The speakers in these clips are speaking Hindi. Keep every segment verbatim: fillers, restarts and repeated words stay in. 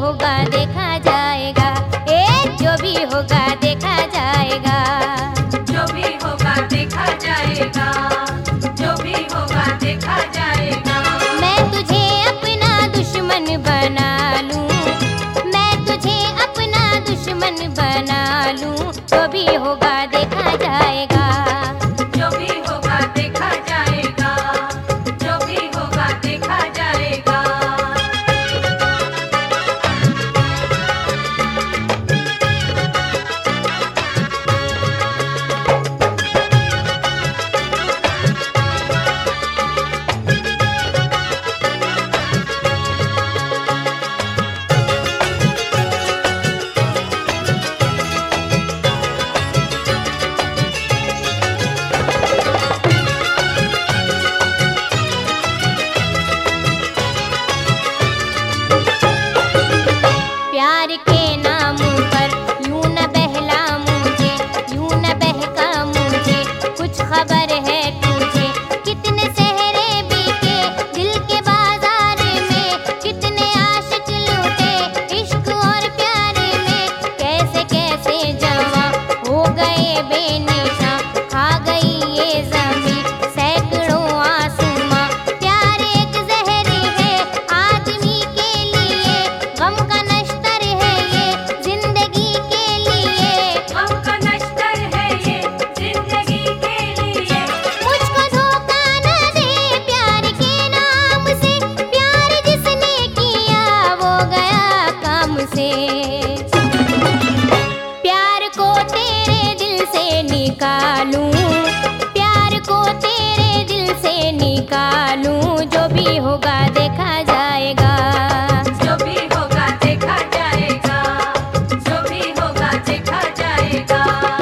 होगा देखा जाएगा, ए जो भी होगा देखा जाएगा। जो भी होगा देखा जाएगा, जो भी होगा देखा जाएगा। मैं तुझे अपना दुश्मन बना लूं, मैं तुझे अपना दुश्मन बना लूं, जो भी होगा देखा जाएगा। जो भी होगा देखा जाएगा, जो भी होगा देखा जाएगा। प्यार के नाम पर यूं न बहला मुझे, यूं न बहका मुझे, कुछ खबर है तुझे। कितने सहरे बीते दिल के बाजार में, कितने आशिक लूटे इश्क और प्यार में। कैसे कैसे जवां हो गए बेनिशां, खा गई ये ज़मीं सैकड़ों आसमां। प्यार एक जहर है आदमी के लिए, गम का नश्तर है ये जिंदगी के लिए। गम का नश्तर है ये जिंदगी के लिए। मुझको धोखा न दे प्यार के नाम से, प्यार जिसने किया वो गया काम से। प्यार को तेरे दिल से निकालूं, प्यार को तेरे दिल से निकालूं, जो भी होगा देखा जाएगा। जो भी होगा देखा जाएगा, जो भी होगा देखा जाएगा।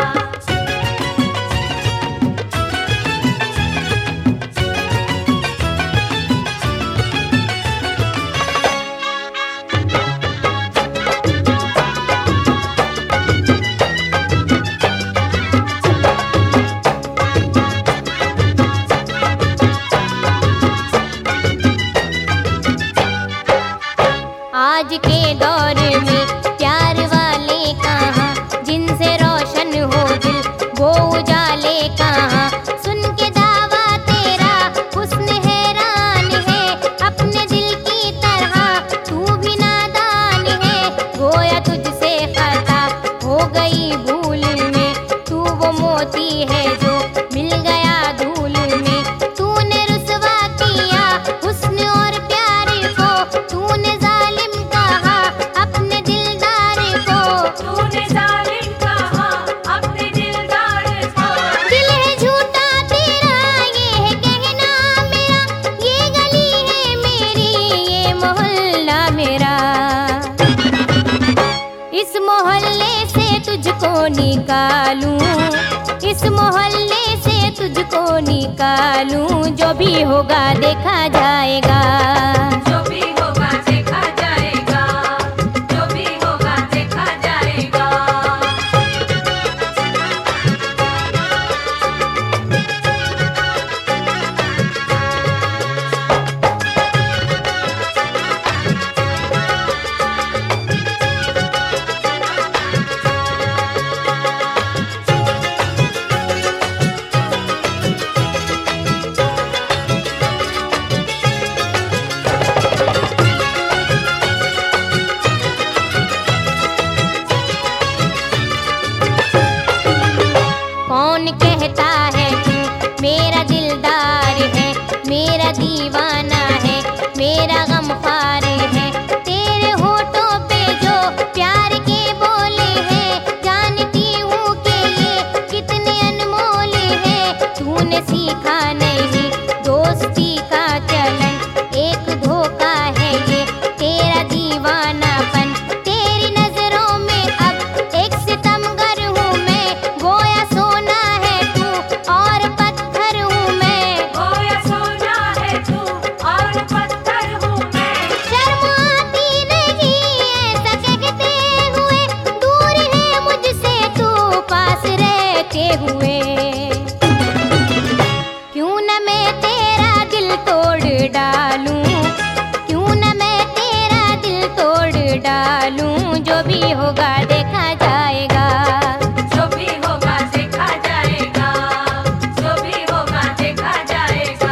आज के दौर में प्यार वाले कहाँ, जिनसे रोशन हो दिल वो उजाले कहाँ। सुन के दावा तेरा हुस्न हैरान है, अपने दिल की तरह तू भी नादान है। गोया तुझसे खता हो गई भूल में, तू वो मोती है जो मिल गया धूल में। तूने रुसवा किया हुस्न और प्यार को, तूने जालिम कहा अपने दिलदार को। तूने जालिम कहा अपने दिलदार को। दिल है झूठा तेरा ये है कहना मेरा, ये गली है मेरी ये मोहल्ला मेरा। इस मोहल्ले से तुझको निकालूं, इस मोहल्ले से तुझको निकालूं, जो भी होगा देखा जाएगा। जो भी होगा देखा जाएगा, जो भी होगा देखा जाएगा। कौन कहता है तू मेरा दिलदार है, मेरा दीवाना है, मेरा गमख्वार है। तेरे होठों पे जो प्यार के बोले हैं, जानती हूँ कि ये कितने अनमोल हैं। तूने सीखा नहीं दोस्ती का चलन, एक धोखा है ये तेरा दीवानापन। तेरी नजरों में अब एक सितमगर हूँ मैं, गोया सोना है तू और पत्थर हूँ मैं। गोया सोना है तू और पत्थर हूँ मैं। शर्म आती नहीं ऐसा कहते हुए, दूर है मुझसे तू पास रहते हुए। क्यों न मैं तेरा दिल तोड़ डालूं, क्यों न मैं तेरा दिल तोड़ डालूं, जो भी होगा देखा जाएगा। जो भी होगा देखा जाएगा, जो भी होगा देखा जाएगा।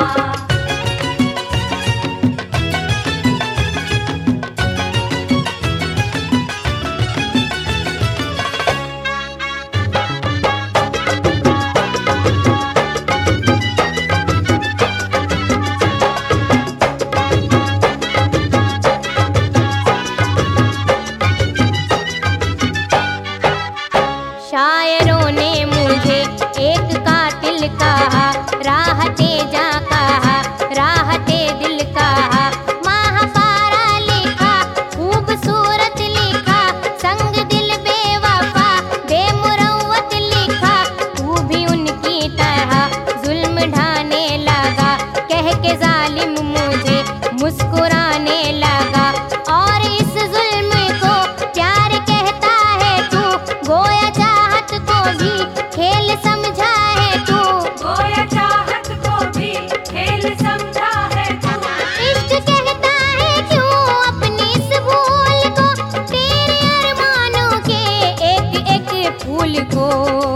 शायरों ने मुझे एक कातिल कहा, राहते जा कहा, राहते दिल कहा। महापारा लिखा, खूबसूरत लिखा, संग दिल बेवफा बेमुरव्वत लिखा। तू भी उनकी तरह जुल्म ढाने लगा, कह के जालिम मुझे मुस्कुराने लगा। और इस जुल्म को प्यार कहता है तू, गोया चाहत को भी खेल समझा है तू। गोया चाहत को भी खेल समझा है तू। इश्क कहता है क्यों अपनी इस भूल को, तेरे अरमानों के एक एक फूल को।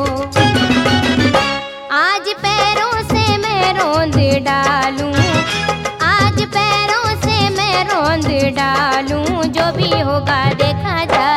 आज पैरों से मैं रोंद डालूं, आज पैरों से मैं रोंद डालूं, जो भी होगा देखा जाए।